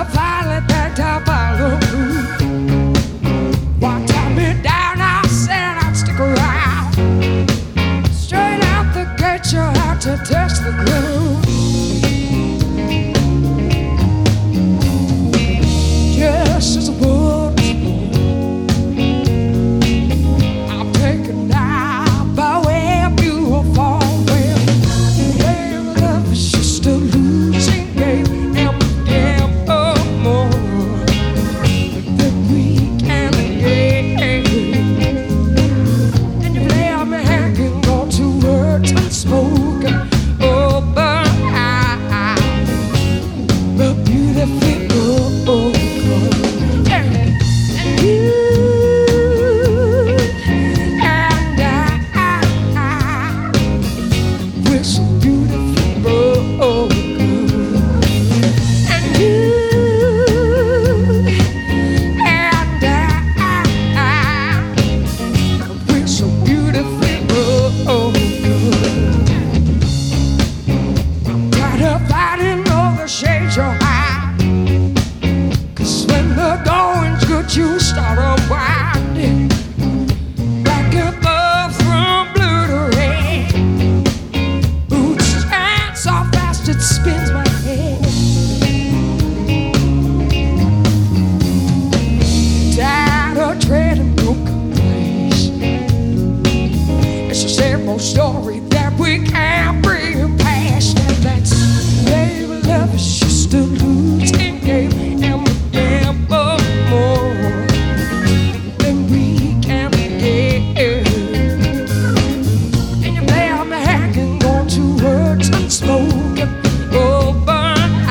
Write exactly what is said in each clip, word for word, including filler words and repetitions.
finally begged to follow through. What tied me down, I said I'd stick around. Straight out the gate, you had to test the groove. Just as a boat, I'm taken down by way of beautiful wind. Hey, love is just a losing game, and we gamble more than we can gain. And you left me hanging on to words unspoken. Oh, but I, the beautiful, oh, you start unwinding back and forth from blue to red. Boots stand so fast it spins my head. Tired of treading broken place. It's the same old story that we can't bring past. And that's baby, love is just a losing game, and we gamble more. Spoken, oh, but I,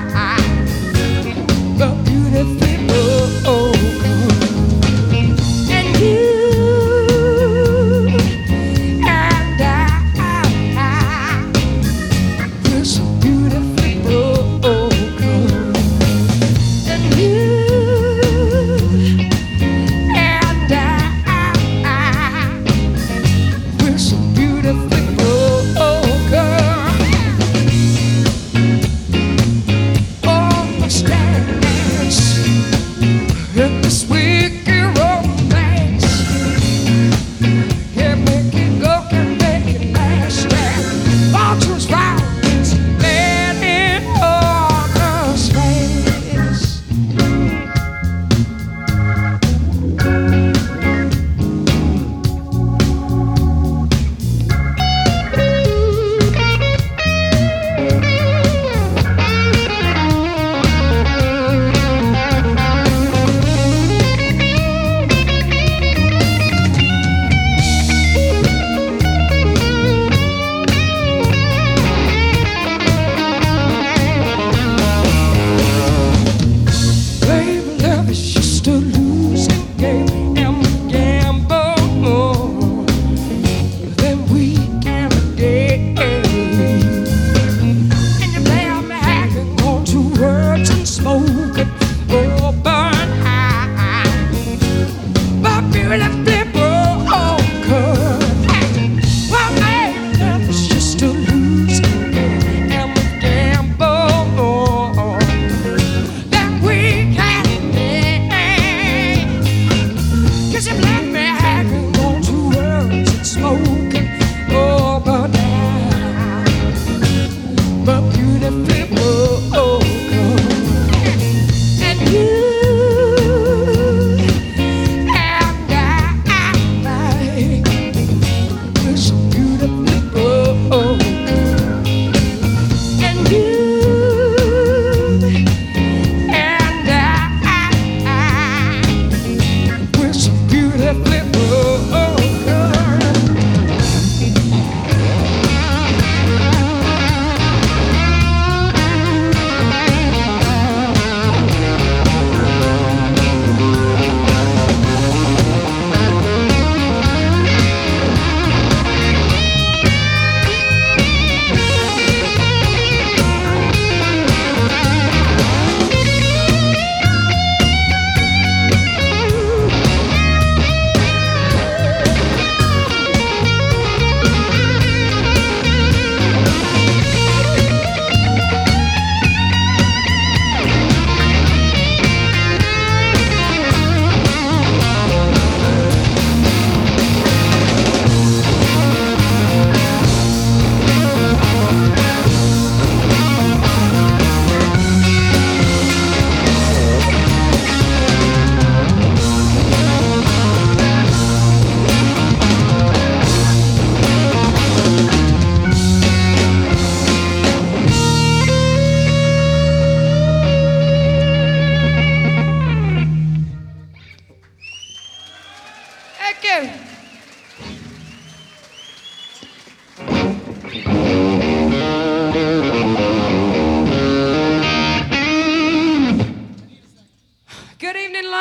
the beautiful, oh, and you and I, we're so beautiful, oh,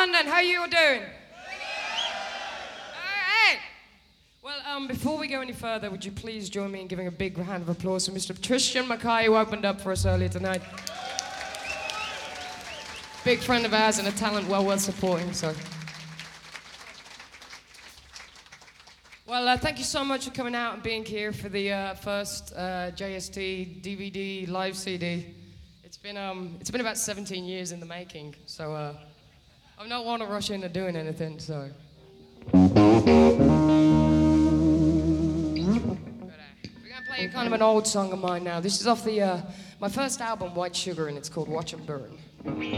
London. How you all doing? All right. Well, um, before we go any further, would you please join me in giving a big round of applause for Mister Tristan Mackay, who opened up for us earlier tonight. Big friend of ours and a talent well worth supporting, so. Well, uh, thank you so much for coming out and being here for the uh, first uh, J S T D V D live C D. It's been um, it's been about seventeen years in the making, so uh, I'm not want to rush into doing anything. So. But, uh, we're gonna play kind of an old song of mine now. This is off the uh, my first album, White Sugar, and it's called Watch 'Em Burn.